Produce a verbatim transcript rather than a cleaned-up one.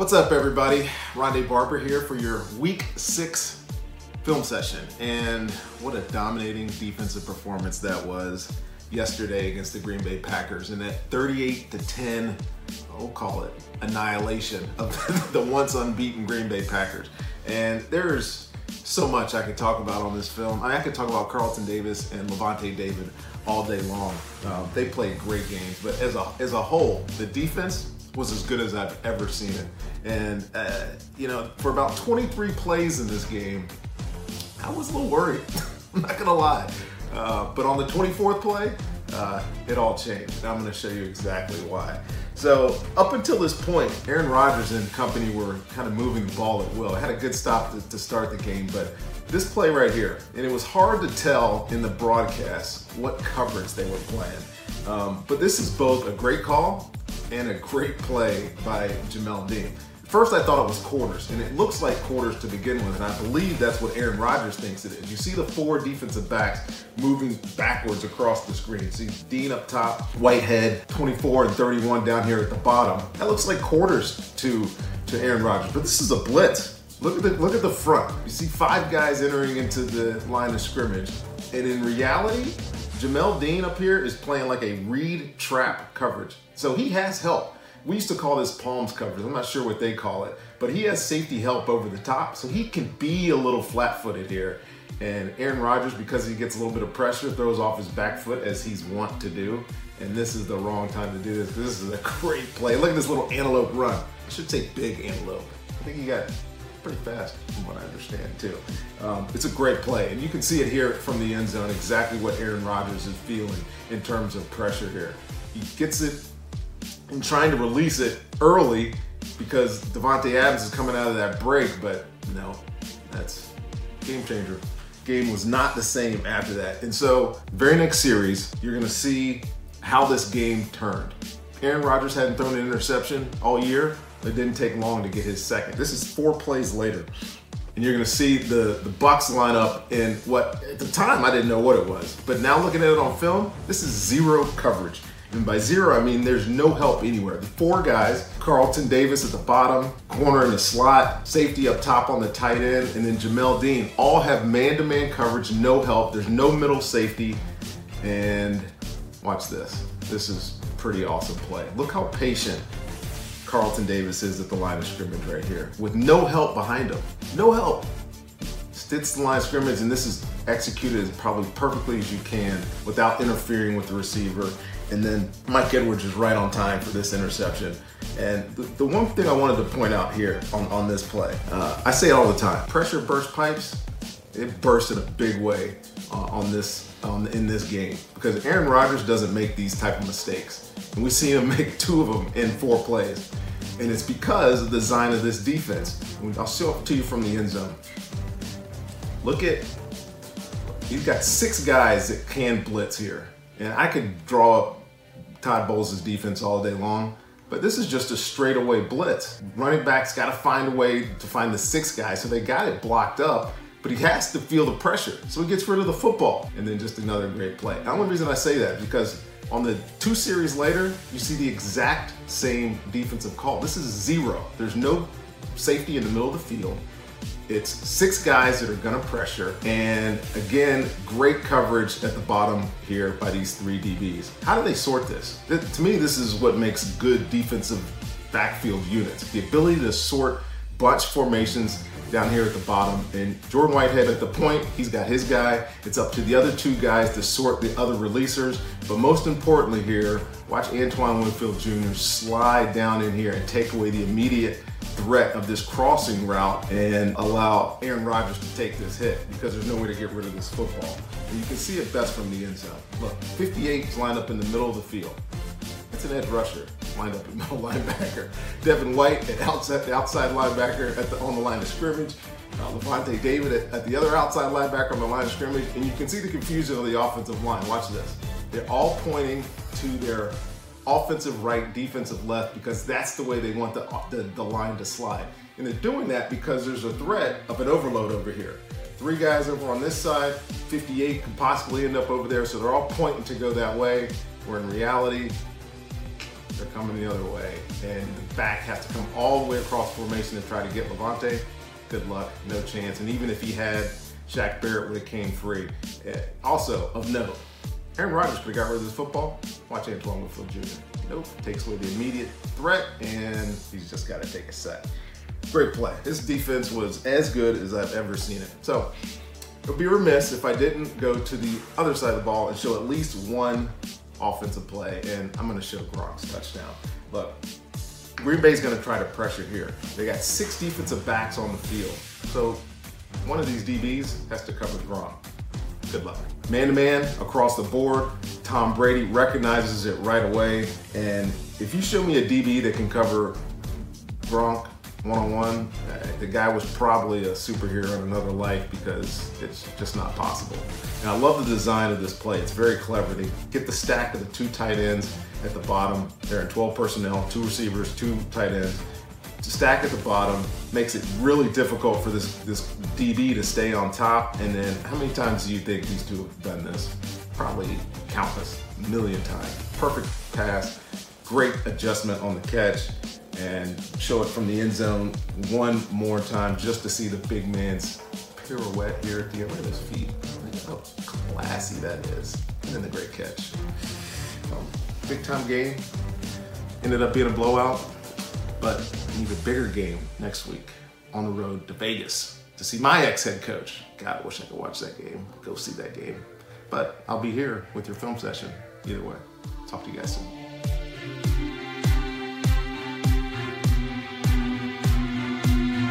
What's up, everybody? Rondé Barber here for your week six film session. And what a dominating defensive performance that was yesterday against the Green Bay Packers. And that thirty-eight to ten, we'll call it annihilation of the once unbeaten Green Bay Packers. And there's so much I could talk about on this film. I could talk about Carlton Davis and Lavonte David all day long. Uh, they played great games, but as a as a whole, the defense was as good as I've ever seen it. And, uh, you know, for about twenty-three plays in this game, I was a little worried. I'm not gonna lie. Uh, but on the twenty-fourth play, uh, it all changed. And I'm gonna show you exactly why. So up until this point, Aaron Rodgers and company were kind of moving the ball at will. I had a good stop to, to start the game, but this play right here, and it was hard to tell in the broadcast what coverage they were playing. Um, but this is both a great call and a great play by Jamel Dean. First, I thought it was quarters, and it looks like quarters to begin with, and I believe that's what Aaron Rodgers thinks it is. You see the four defensive backs moving backwards across the screen. See Dean up top, Whitehead, twenty-four and thirty-one down here at the bottom. That looks like quarters to, to Aaron Rodgers, but this is a blitz. Look at the look at the front. You see five guys entering into the line of scrimmage, and in reality, Jamel Dean up here is playing like a read trap coverage. So he has help. We used to call this palms coverage. I'm not sure what they call it, but he has safety help over the top, so he can be a little flat-footed here. And Aaron Rodgers, because he gets a little bit of pressure, throws off his back foot as he's wont to do. And this is the wrong time to do this. This is a great play. Look at this little antelope run. I should say big antelope. I think he got pretty fast from what I understand too. Um, it's a great play, and you can see it here from the end zone, exactly what Aaron Rodgers is feeling in terms of pressure here. He gets it and trying to release it early because Davante Adams is coming out of that break, but no, that's game changer. Game was not the same after that. And so very next series, you're gonna see how this game turned. Aaron Rodgers hadn't thrown an interception all year. It didn't take long to get his second. This is four plays later. And you're gonna see the, the Bucs line up in what, at the time, I didn't know what it was. But now looking at it on film, this is zero coverage. And by zero, I mean there's no help anywhere. The four guys, Carlton Davis at the bottom, corner in the slot, safety up top on the tight end, and then Jamel Dean, all have man-to-man coverage, no help. There's no middle safety. And watch this. This is a pretty awesome play. Look how patient Carlton Davis is at the line of scrimmage right here with no help behind him. No help. Sits the line of scrimmage, and this is executed as probably perfectly as you can without interfering with the receiver. And then Mike Edwards is right on time for this interception. And the, the one thing I wanted to point out here on, on this play, uh, I say it all the time, pressure burst pipes, it burst in a big way uh, on this um, in this game because Aaron Rodgers doesn't make these type of mistakes. And we see him make two of them in four plays. And it's because of the design of this defense. I'll show it to you from the end zone. Look at, you've got six guys that can blitz here. And I could draw up Todd Bowles' defense all day long, but this is just a straightaway blitz. Running back's got to find a way to find the six guys, so they got it blocked up, but he has to feel the pressure, so he gets rid of the football. And then just another great play. The only reason I say that is because on the two series later, you see the exact same defensive call. This is zero. There's no safety in the middle of the field. It's six guys that are gonna pressure, and again, great coverage at the bottom here by these three D Bs. How do they sort this? To me, this is what makes good defensive backfield units. The ability to sort bunch formations down here at the bottom, and Jordan Whitehead at the point, he's got his guy. It's up to the other two guys to sort the other releasers, but most importantly here, watch Antoine Winfield Junior slide down in here and take away the immediate threat of this crossing route and allow Aaron Rodgers to take this hit because there's no way to get rid of this football. And you can see it best from the end zone. Look, fifty-eight is lined up in the middle of the field. That's an edge rusher lined up in middle linebacker. Devin White at outside, the outside linebacker at the, on the line of scrimmage. Uh, Lavonte David at, at the other outside linebacker on the line of scrimmage. And you can see the confusion of the offensive line. Watch this. They're all pointing to their offensive right, defensive left, because that's the way they want the, the, the line to slide. And they're doing that because there's a threat of an overload over here. Three guys over on this side, fifty-eight could possibly end up over there, so they're all pointing to go that way, where in reality, they're coming the other way, and the back has to come all the way across formation and try to get Levante. Good luck, no chance. And even if he had, Shaq Barrett would have came free. Also, of note, Aaron Rodgers could have got rid of his football. Watch Antoine Winfield Junior Nope, takes away the immediate threat, and he's just got to take a set. Great play. His defense was as good as I've ever seen it. So, it would be remiss if I didn't go to the other side of the ball and show at least one offensive play, and I'm going to show Gronk's touchdown. Look, Green Bay's going to try to pressure here. They got six defensive backs on the field, so one of these D Bs has to cover Gronk. Good luck. Man-to-man across the board, Tom Brady recognizes it right away, and if you show me a D B that can cover Gronk one-on-one, uh, the guy was probably a superhero in another life, because it's just not possible. And I love the design of this play. It's very clever. They get the stack of the two tight ends at the bottom. They're in twelve personnel, two receivers, two tight ends. To stack at the bottom makes it really difficult for this, this D B to stay on top. And then how many times do you think these two have done this? Probably countless, a million times. Perfect pass, great adjustment on the catch, and show it from the end zone one more time just to see the big man's pirouette here at the end of his feet. Look how classy that is. And then the great catch. Um, big time game. Ended up being a blowout, but an even bigger game next week on the road to Vegas to see my ex-head coach. God, I wish I could watch that game. Go see that game. But I'll be here with your film session either way. Talk to you guys soon.